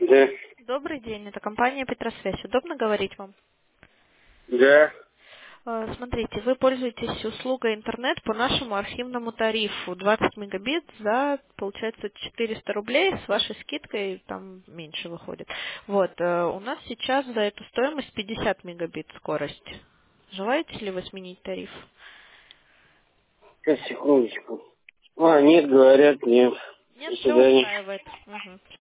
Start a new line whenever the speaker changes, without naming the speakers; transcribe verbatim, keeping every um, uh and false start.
Да.
Добрый день, это компания Петросвязь. Удобно говорить вам?
Да.
Э, Смотрите, вы пользуетесь услугой интернет по нашему архивному тарифу. двадцать мегабит за, получается, четыреста рублей. С вашей скидкой там меньше выходит. Вот, э, у нас сейчас за эту стоимость пятьдесят мегабит скорость. Желаете ли вы сменить тариф?
Сейчас, секундочку. А, нет, говорят, нет.
Нет,
До
все
свидания.
устраивает. Мгм.